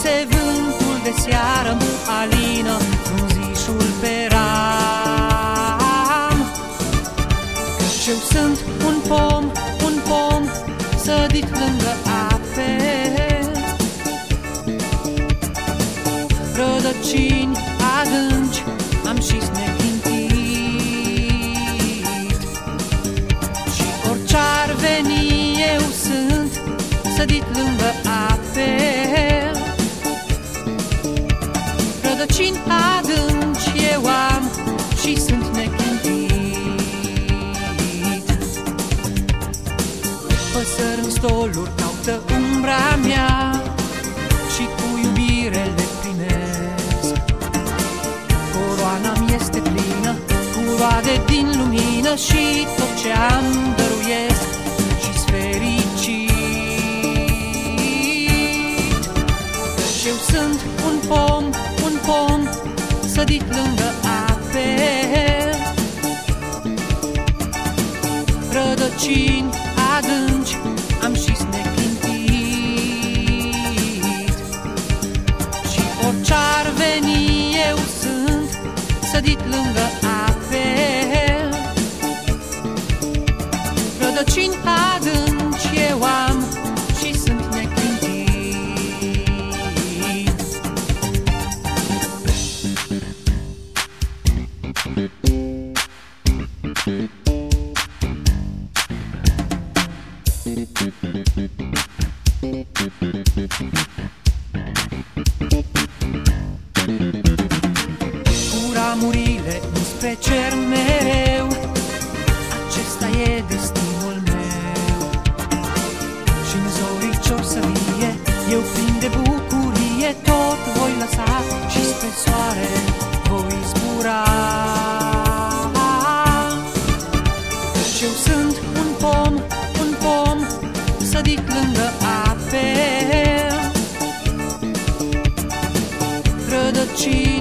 bate vântul de seară, alină frunzișul pe ram. Căci eu sunt un pom sădit lângă ape, rădăcini adânci am și snechintit. Și orice-ar veni eu sunt sădit lângă ape, rădăcini adânci eu am și sunt neclintit. Păsări în stoluri caută umbra mea și cu iubire le primesc. Coroana-mi este plină cu roade din lumină și tot ce am dăruiesc și-s fericit. Căci eu sunt un pom sădit lângă ape, rădăcini adânci am și-s neclintit. Și orice-ar veni eu sunt sădit lângă ape, rădăcini adânci eu am și sunt neclintit. Cu ramurile înspre cer mereu, acesta e destinul meu. Și-n zorii ce-or să vie, eu plin de bucurie tot voi lăsa și spre soare voi zbura. Căci eu sunt un pom sădit lângă ape, rădăcini